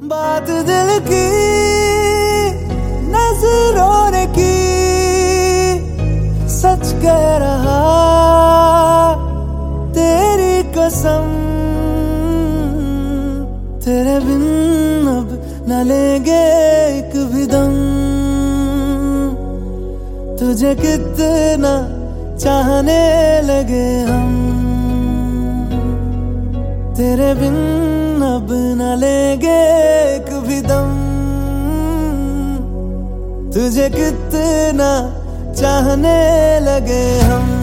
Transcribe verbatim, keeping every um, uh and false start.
बात दिल की नजरों ने की, सच कह रहा तेरी कसम। तेरे बिन अब न लेंगे एक भी दम, तुझे कितना चाहने लगे हम। तेरे बिन अब न लेंगे एक भी दम, तुझे कितना चाहने लगे हम।